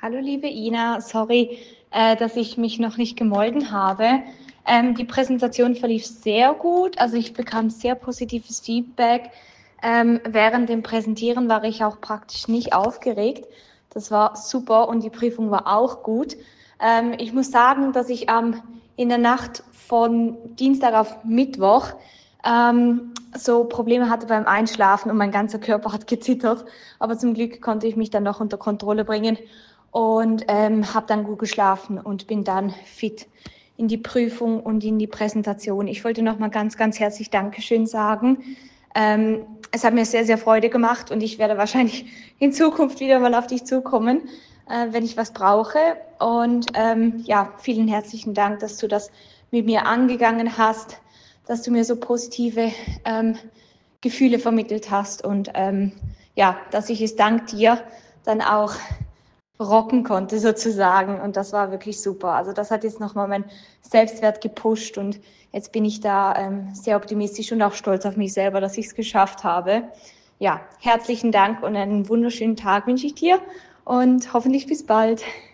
Hallo liebe Ina, sorry, dass ich mich noch nicht gemolden habe. Die Präsentation verlief sehr gut, also ich bekam sehr positives Feedback. Während dem Präsentieren war ich auch praktisch nicht aufgeregt. Das war super und die Prüfung war auch gut. Ich muss sagen, dass ich in der Nacht von Dienstag auf Mittwoch so Probleme hatte beim Einschlafen und mein ganzer Körper hat gezittert. Aber zum Glück konnte ich mich dann noch unter Kontrolle bringen und habe dann gut geschlafen und bin dann fit in die Prüfung und in die Präsentation. Ich wollte noch mal ganz, ganz herzlich Dankeschön sagen. Es hat mir sehr, sehr Freude gemacht und ich werde wahrscheinlich in Zukunft wieder mal auf dich zukommen, wenn ich was brauche. Und ja, vielen herzlichen Dank, dass du das mit mir angegangen hast, dass du mir so positive Gefühle vermittelt hast und ja, dass ich es dank dir dann auch rocken konnte sozusagen und das war wirklich super. Also das hat jetzt nochmal mein Selbstwert gepusht und jetzt bin ich da sehr optimistisch und auch stolz auf mich selber, dass ich es geschafft habe. Ja, herzlichen Dank und einen wunderschönen Tag wünsche ich dir und hoffentlich bis bald.